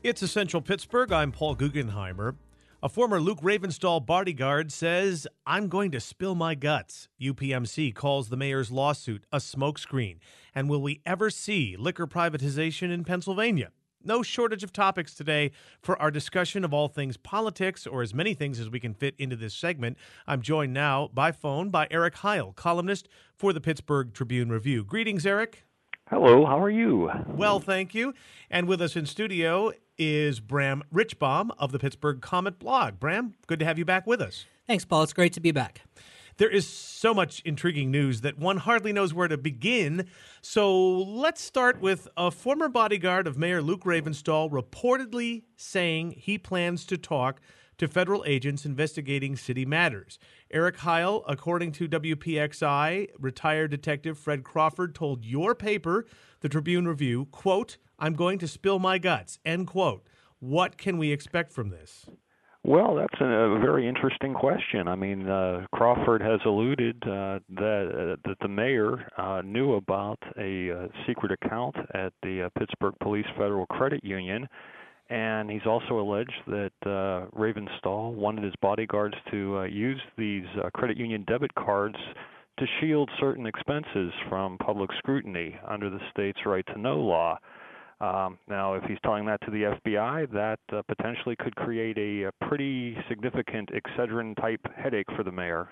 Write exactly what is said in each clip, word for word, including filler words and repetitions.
It's Essential Pittsburgh. I'm Paul Guggenheimer. A former Luke Ravenstahl bodyguard says, "I'm going to spill my guts." U P M C calls the mayor's lawsuit a smokescreen. And will we ever see liquor privatization in Pennsylvania? No shortage of topics today for our discussion of all things politics, or as many things as we can fit into this segment. I'm joined now by phone by Eric Heil, columnist for the Pittsburgh Tribune-Review. Greetings, Eric. Hello, how are you? Well, thank you. And with us in studio is Bram Richbaum of the Pittsburgh Comet blog. Bram, good to have you back with us. Thanks, Paul. It's great to be back. There is so much intriguing news that one hardly knows where to begin. So let's start with a former bodyguard of Mayor Luke Ravenstahl reportedly saying he plans to talk to federal agents investigating city matters. Eric Heil, according to W P X I, retired detective Fred Crawford told your paper, the Tribune-Review, quote, "I'm going to spill my guts," end quote. What can we expect from this? Well, that's a, a very interesting question. I mean, uh, Crawford has alluded uh, that, uh, that the mayor uh, knew about a uh, secret account at the uh, Pittsburgh Police Federal Credit Union. And he's also alleged that uh, Ravenstahl wanted his bodyguards to uh, use these uh, credit union debit cards to shield certain expenses from public scrutiny under the state's right-to-know law. Um, now, if he's telling that to the F B I, that uh, potentially could create a, a pretty significant Excedrin-type headache for the mayor.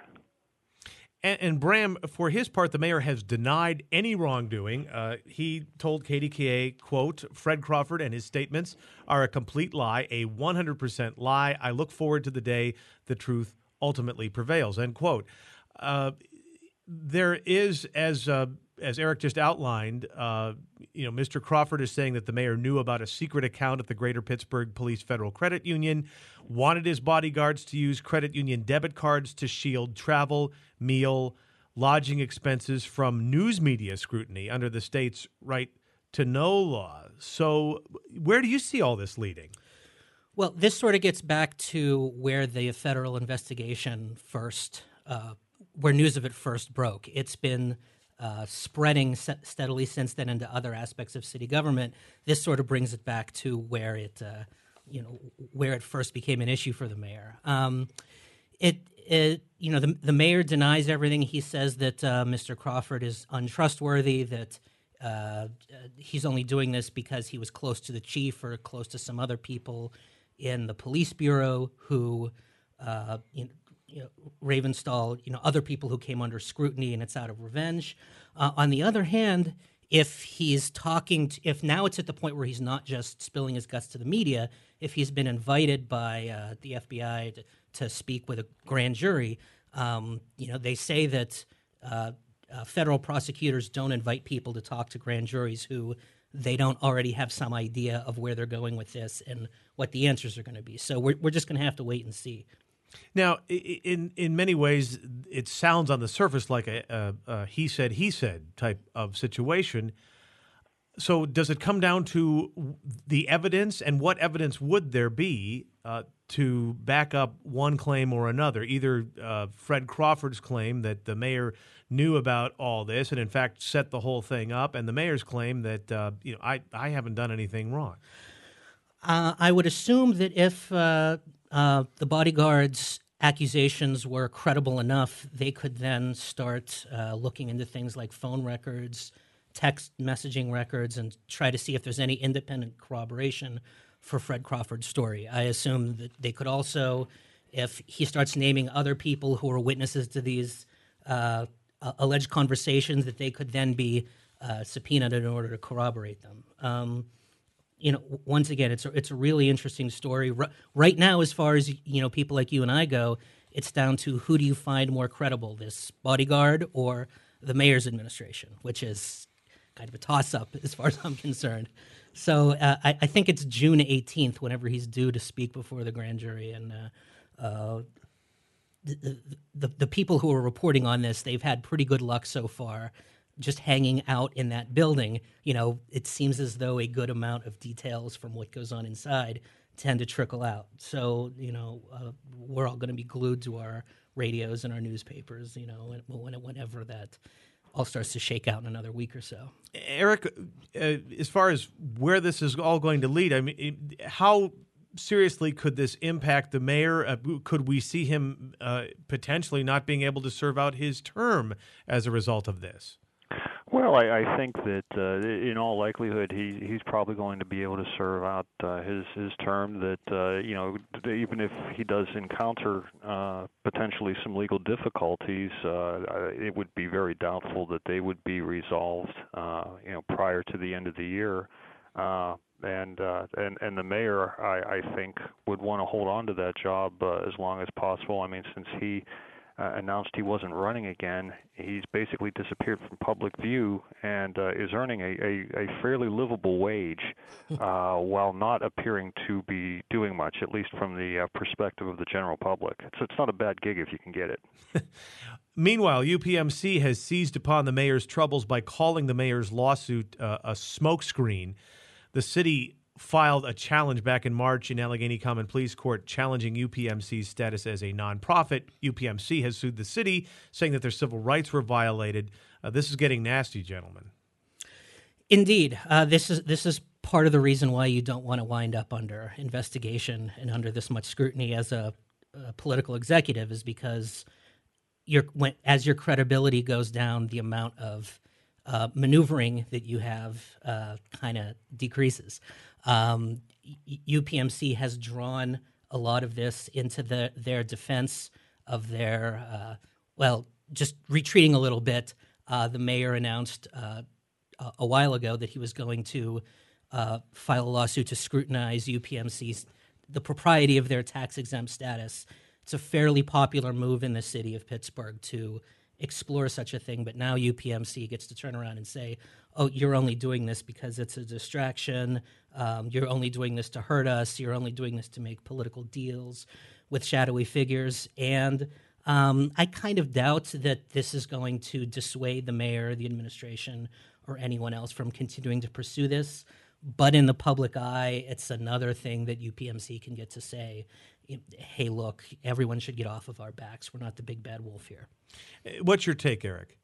And, and Bram, for his part, the mayor has denied any wrongdoing. Uh, he told K D K A, quote, "Fred Crawford and his statements are a complete lie, a one hundred percent lie. I look forward to the day the truth ultimately prevails," end quote. Uh, there is, as uh, as Eric just outlined, uh, you know, Mister Crawford is saying that the mayor knew about a secret account at the Greater Pittsburgh Police Federal Credit Union, wanted his bodyguards to use credit union debit cards to shield travel, meal, lodging expenses from news media scrutiny under the state's right-to-know law. So where do you see all this leading? Well, this sort of gets back to where the federal investigation first, uh, where news of it first broke. It's been uh, spreading se- steadily since then into other aspects of city government. This sort of brings it back to where it, uh, you know, where it first became an issue for the mayor. Um, it, it, you know, the, the mayor denies everything. He says that uh, Mister Crawford is untrustworthy, that uh, he's only doing this because he was close to the chief or close to some other people in the police bureau who, uh, you know, you know, Ravenstahl, you know, other people who came under scrutiny, and it's out of revenge. Uh, on the other hand, if he's talking, to, if now it's at the point where he's not just spilling his guts to the media, if he's been invited by uh, the F B I to, to speak with a grand jury, um, you know, they say that uh, uh, federal prosecutors don't invite people to talk to grand juries who they don't already have some idea of where they're going with this and what the answers are going to be. So we're we're just going to have to wait and see. Now, in in many ways, it sounds on the surface like a, a, a he said, he said type of situation. So does it come down to the evidence, and what evidence would there be uh, to back up one claim or another? Either uh, Fred Crawford's claim that the mayor knew about all this and, in fact, set the whole thing up, and the mayor's claim that, uh, you know, I, I haven't done anything wrong. Uh, I would assume that if uh, uh, the bodyguards' accusations were credible enough, they could then start uh, looking into things like phone records, text messaging records, and try to see if there's any independent corroboration for Fred Crawford's story. I assume that they could also, if he starts naming other people who are witnesses to these uh, uh, alleged conversations, that they could then be uh, subpoenaed in order to corroborate them. Um, You know, once again, it's a, it's a really interesting story. R- right now, as far as, you know, people like you and I go, it's down to who do you find more credible, this bodyguard or the mayor's administration, which is kind of a toss-up as far as I'm concerned. So uh, I, I think it's June eighteenth whenever he's due to speak before the grand jury. And uh, uh, the, the, the people who are reporting on this, they've had pretty good luck so far just hanging out in that building. You know, it seems as though a good amount of details from what goes on inside tend to trickle out. So, you know, uh, we're all going to be glued to our radios and our newspapers, you know, when, whenever that all starts to shake out in another week or so. Eric, uh, as far as where this is all going to lead, I mean, how seriously could this impact the mayor? Uh, could we see him uh, potentially not being able to serve out his term as a result of this? Well, I, I think that uh, in all likelihood he he's probably going to be able to serve out uh, his his term. That uh, you know, even if he does encounter uh, potentially some legal difficulties, uh, it would be very doubtful that they would be resolved, uh, you know, prior to the end of the year. Uh, and uh, and and the mayor, I, I think, would want to hold on to that job uh, as long as possible. I mean, since he Uh, announced he wasn't running again, he's basically disappeared from public view and uh, is earning a, a, a fairly livable wage uh, while not appearing to be doing much, at least from the uh, perspective of the general public. So it's not a bad gig if you can get it. Meanwhile, U P M C has seized upon the mayor's troubles by calling the mayor's lawsuit uh, a smokescreen. The city filed a challenge back in March in Allegheny Common Pleas Court challenging U P M C's status as a nonprofit. U P M C has sued the city, saying that their civil rights were violated. Uh, this is getting nasty, gentlemen. Indeed. Uh, this is this is part of the reason why you don't want to wind up under investigation and under this much scrutiny as a, a political executive, is because your when, as your credibility goes down, the amount of uh, maneuvering that you have uh, kind of decreases. Um, U P M C has drawn a lot of this into the, their defense of their, uh, well, just retreating a little bit. Uh, the mayor announced uh, a, a while ago that he was going to uh, file a lawsuit to scrutinize U P M C's, the propriety of their tax-exempt status. It's a fairly popular move in the city of Pittsburgh to explore such a thing, but now U P M C gets to turn around and say, oh, you're only doing this because it's a distraction. Um, you're only doing this to hurt us. You're only doing this to make political deals with shadowy figures. And um, I kind of doubt that this is going to dissuade the mayor, the administration, or anyone else from continuing to pursue this. But in the public eye, it's another thing that U P M C can get to say, hey, look, everyone should get off of our backs. We're not the big bad wolf here. What's your take, Eric?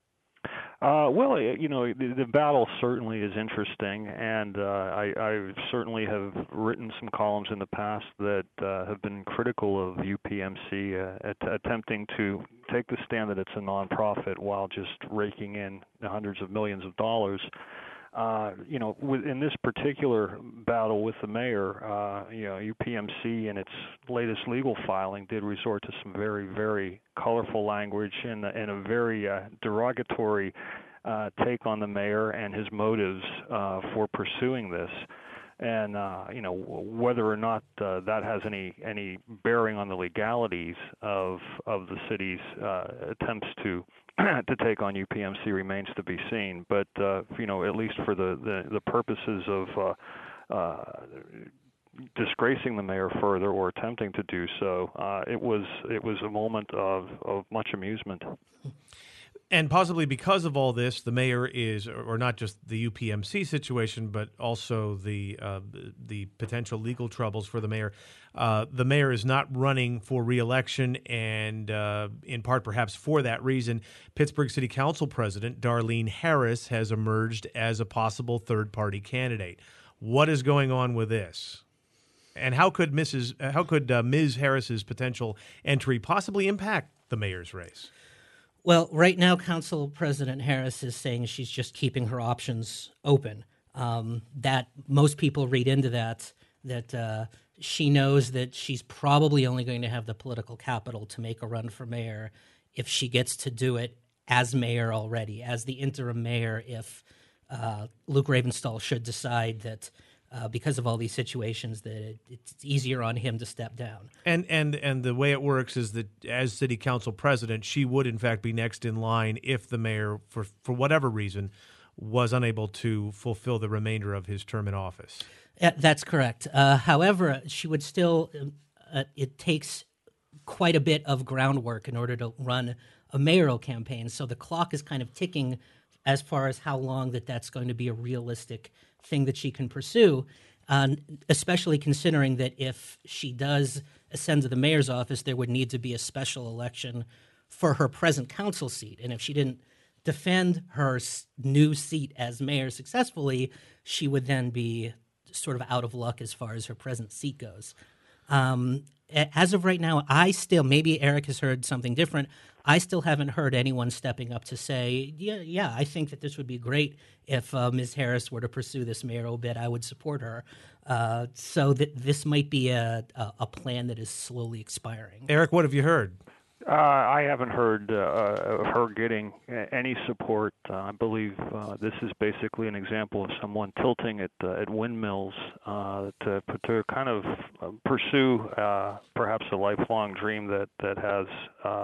Uh, well, you know, the, the battle certainly is interesting, and uh, I, I certainly have written some columns in the past that uh, have been critical of U P M C uh, at, attempting to take the stand that it's a nonprofit while just raking in hundreds of millions of dollars. Uh, you know, in this particular battle with the mayor, uh, you know, U P M C in its latest legal filing did resort to some very, very colorful language and, and a very uh, derogatory uh, take on the mayor and his motives uh, for pursuing this. And uh, you know, whether or not uh, that has any any bearing on the legalities of of the city's uh, attempts to to take on U P M C remains to be seen. But uh, you know, at least for the the, the purposes of uh, uh, disgracing the mayor further or attempting to do so, uh, it was it was a moment of, of much amusement. And possibly because of all this, the mayor is, or not just the U P M C situation, but also the uh, the potential legal troubles for the mayor. Uh, the mayor is not running for re-election, and uh, in part perhaps for that reason, Pittsburgh City Council President Darlene Harris has emerged as a possible third-party candidate. What is going on with this? And how could Missus How could uh, Miz Harris's potential entry possibly impact the mayor's race? Well, right now, Council President Harris is saying she's just keeping her options open. Um, that most people read into that, that uh, she knows that she's probably only going to have the political capital to make a run for mayor if she gets to do it as mayor already, as the interim mayor, if uh, Luke Ravenstahl should decide that Uh, because of all these situations, that it, it's easier on him to step down. And and and the way it works is that as city council president, she would in fact be next in line if the mayor, for for whatever reason, was unable to fulfill the remainder of his term in office. Uh, that's correct. Uh, however, she would still. Uh, it takes quite a bit of groundwork in order to run a mayoral campaign, so the clock is kind of ticking as far as how long that that's going to be a realistic thing that she can pursue, uh, especially considering that if she does ascend to the mayor's office, there would need to be a special election for her present council seat. And if she didn't defend her s- new seat as mayor successfully, she would then be sort of out of luck as far as her present seat goes. Um, a- as of right now, I still, maybe Eric has heard something different. I still haven't heard anyone stepping up to say, yeah, yeah, I think that this would be great if uh, Miz Harris were to pursue this mayoral bid. I would support her. Uh, so that this might be a, a, a plan that is slowly expiring. Eric, what have you heard? Uh, I haven't heard uh, of her getting any support. Uh, I believe uh, this is basically an example of someone tilting at uh, at windmills uh, to to kind of pursue uh, perhaps a lifelong dream that that has uh,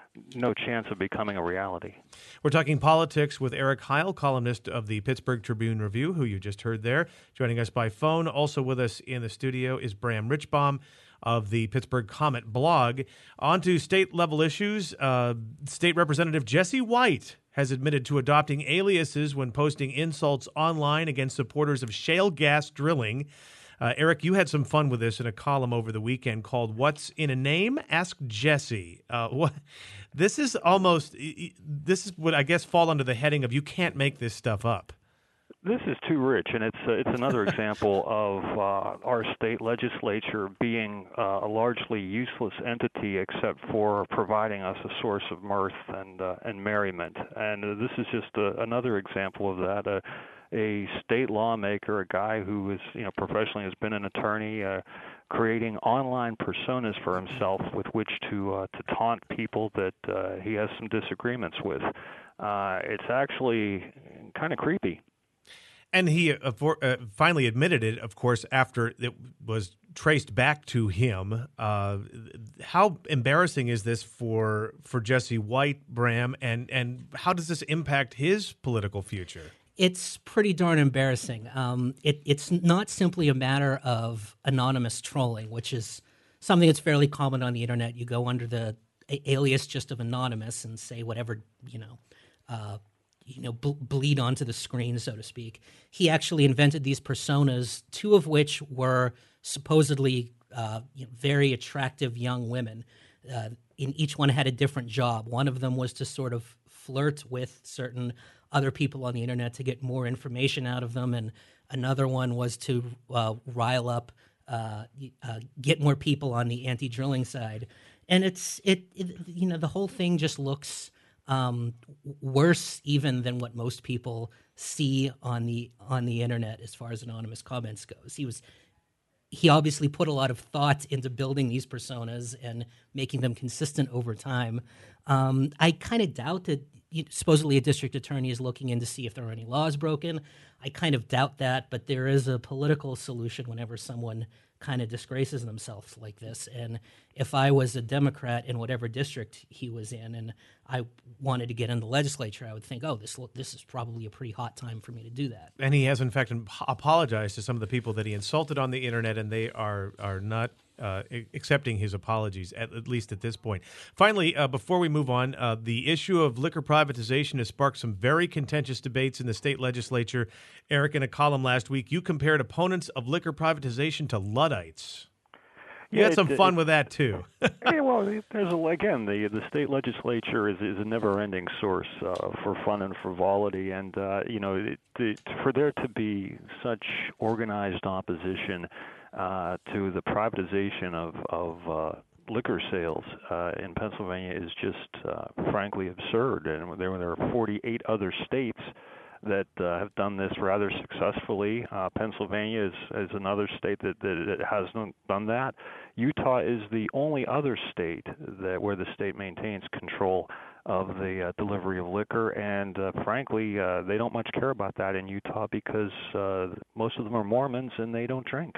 no chance of becoming a reality. We're talking politics with Eric Heil, columnist of the Pittsburgh Tribune Review, who you just heard there. Joining us by phone, also with us in the studio, is Bram Richbaum of the Pittsburgh Comet blog. On to state-level issues. Uh, State Representative Jesse White has admitted to adopting aliases when posting insults online against supporters of shale gas drilling. Uh, Eric, you had some fun with this in a column over the weekend called "What's in a Name? Ask Jesse." Uh, what? This is almost. This is what I guess fall under the heading of "you can't make this stuff up." This is too rich, and it's uh, it's another example of uh, our state legislature being uh, a largely useless entity, except for providing us a source of mirth and uh, and merriment. And uh, this is just uh, another example of that. Uh, a state lawmaker, a guy who is you know professionally has been an attorney, uh, creating online personas for himself with which to uh, to taunt people that uh, he has some disagreements with. Uh, it's actually kind of creepy. And he uh, for, uh, finally admitted it, of course, after it was traced back to him. Uh, how embarrassing is this for for Jesse White, Bram, and, and how does this impact his political future? It's pretty darn embarrassing. Um, it, it's not simply a matter of anonymous trolling, which is something that's fairly common on the internet. You go under the a- alias just of anonymous and say whatever, you know, uh, you know, ble- bleed onto the screen, so to speak. He actually invented these personas, two of which were supposedly uh, you know, very attractive young women. Uh, in each one had a different job. One of them was to sort of flirt with certain other people on the internet to get more information out of them, and another one was to uh, rile up, uh, uh, get more people on the anti-drilling side. And it's it, it you know the whole thing just looks um, worse even than what most people see on the on the internet as far as anonymous comments goes. He was he obviously put a lot of thought into building these personas and making them consistent over time. Um, I kind of doubt that you, supposedly a district attorney is looking in to see if there are any laws broken. I kind of doubt that, but there is a political solution whenever someone kind of disgraces themselves like this. And if I was a Democrat in whatever district he was in and I wanted to get in the legislature, I would think, oh, this this is probably a pretty hot time for me to do that. And he has, in fact, apologized to some of the people that he insulted on the internet, and they are are not uh, accepting his apologies, at, at least at this point. Finally, uh, before we move on, uh, the issue of liquor privatization has sparked some very contentious debates in the state legislature. Eric, in a column last week, you compared opponents of liquor privatization to Luddites. You Yeah, had some it- fun it- with that, too. Yeah, well, there's a, again the the state legislature is is a never-ending source uh, for fun and frivolity, and uh, you know it, it, for there to be such organized opposition uh, to the privatization of of uh, liquor sales uh, in Pennsylvania is just uh, frankly absurd. And there there are forty-eight other states that uh, have done this rather successfully. Uh, Pennsylvania is, is another state that, that, that hasn't done that. Utah is the only other state that where the state maintains control of the uh, delivery of liquor, and uh, frankly, uh, they don't much care about that in Utah because uh, most of them are Mormons and they don't drink.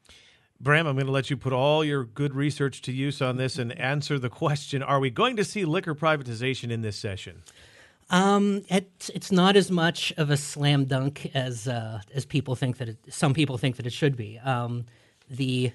Bram, I'm going to let you put all your good research to use on this and answer the question, are we going to see liquor privatization in this session? Um, it, it's not as much of a slam dunk as uh, as people think that it, some people think that it should be. Um, the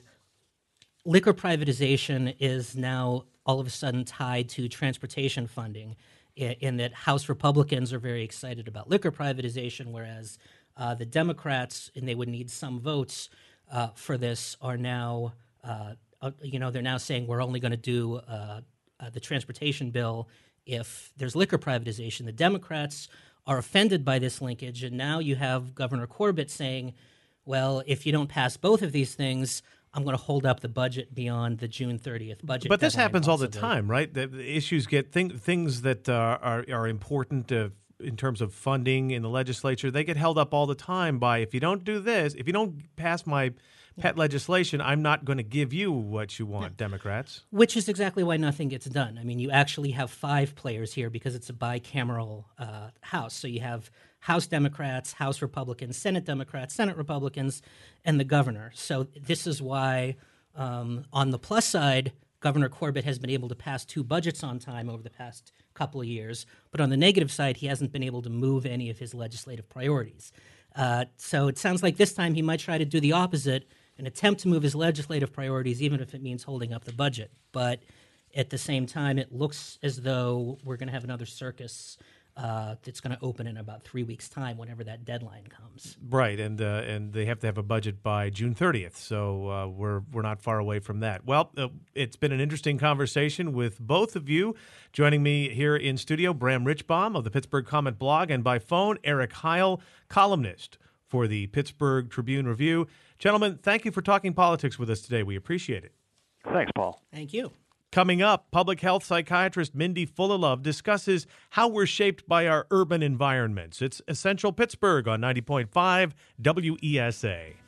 liquor privatization is now all of a sudden tied to transportation funding, in, in that House Republicans are very excited about liquor privatization, whereas uh, the Democrats, and they would need some votes uh, for this, are now uh, uh, you know they're now saying we're only going to do uh, uh, the transportation bill if there's liquor privatization. The Democrats are offended by this linkage, and now you have Governor Corbett saying, well, if you don't pass both of these things, I'm going to hold up the budget beyond the June thirtieth budget. But this happens possibly. all the time, right? The, the issues get thing, things that uh, are are important uh, in terms of funding in the legislature. They get held up all the time by, if you don't do this, if you don't pass my pet legislation, I'm not going to give you what you want, Democrats. Which is exactly why nothing gets done. I mean, you actually have five players here because it's a bicameral uh, House. So you have House Democrats, House Republicans, Senate Democrats, Senate Republicans, and the governor. So this is why, um, on the plus side, Governor Corbett has been able to pass two budgets on time over the past couple of years. But on the negative side, he hasn't been able to move any of his legislative priorities. Uh, so it sounds like this time he might try to do the opposite and attempt to move his legislative priorities, even if it means holding up the budget. But at the same time, it looks as though we're going to have another circus uh, that's going to open in about three weeks' time, whenever that deadline comes. Right, and uh, and they have to have a budget by June thirtieth, so uh, we're we're not far away from that. Well, uh, it's been an interesting conversation with both of you. Joining me here in studio, Bram Richbaum of the Pittsburgh Comment blog, and by phone, Eric Heil, columnist for the Pittsburgh Tribune Review. Gentlemen, thank you for talking politics with us today. We appreciate it. Thanks, Paul. Thank you. Coming up, public health psychiatrist Mindy Fullilove discusses how we're shaped by our urban environments. It's Essential Pittsburgh on ninety point five W E S A.